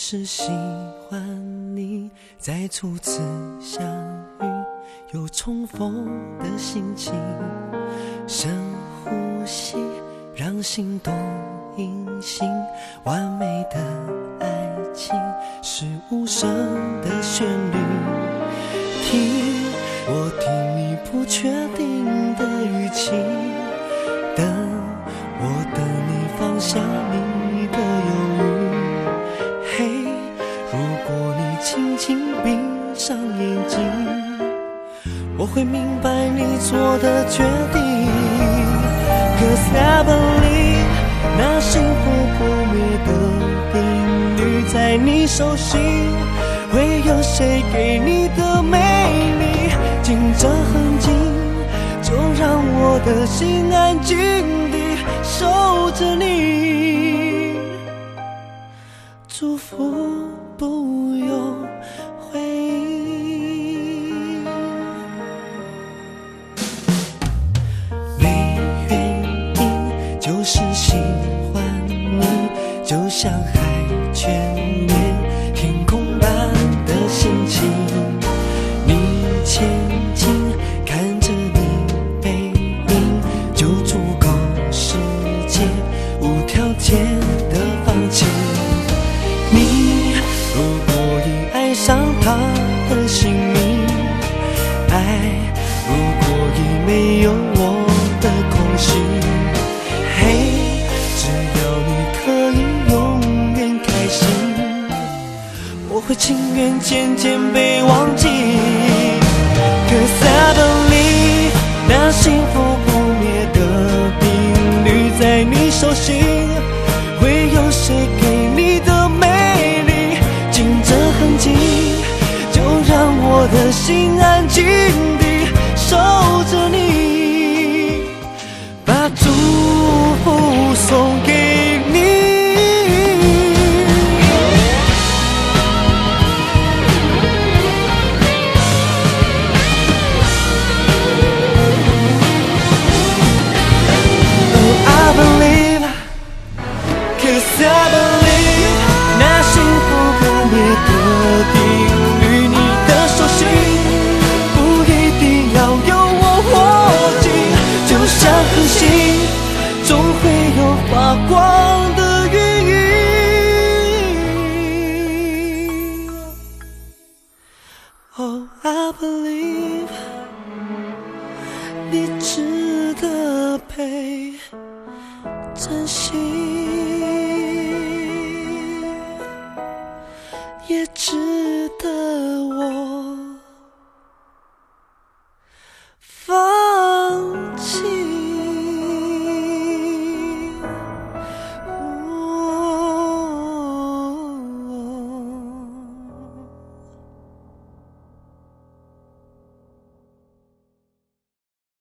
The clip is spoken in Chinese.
是喜欢你，在初次相遇有重逢的心情，深呼吸让心动隐形，完美的爱情是无声的旋律，听我听你不确定的语气，等我等你放下你的犹豫，嘿，如果你轻轻闭上眼睛，我会明白你做的决定。 Cause I believe 那幸福不灭的定律在你手心，会有谁给你的美丽紧着痕迹，就让我的心安静地守着你，祝福不用回应。没原因，就是喜欢你，就像海泉面天空般的心情。你前进，看着你背影，就足够世界无条件的放弃。你如果已爱上他的姓名，爱如果已没有我的空隙，嘿，只要你可以永远开心，我会情愿渐渐被忘记。Cause I believe 那幸福不灭的定律在你手心，会有谁给你的美丽紧着痕迹，就让我的心安静地守着你，把祝福送给你。Oh, I believe, 'cause I believe 那幸福不灭的定律，你的手心不一定要有我握紧，就像恒星总会有发光的余影。 Oh, I believe 你值得被珍惜，也值得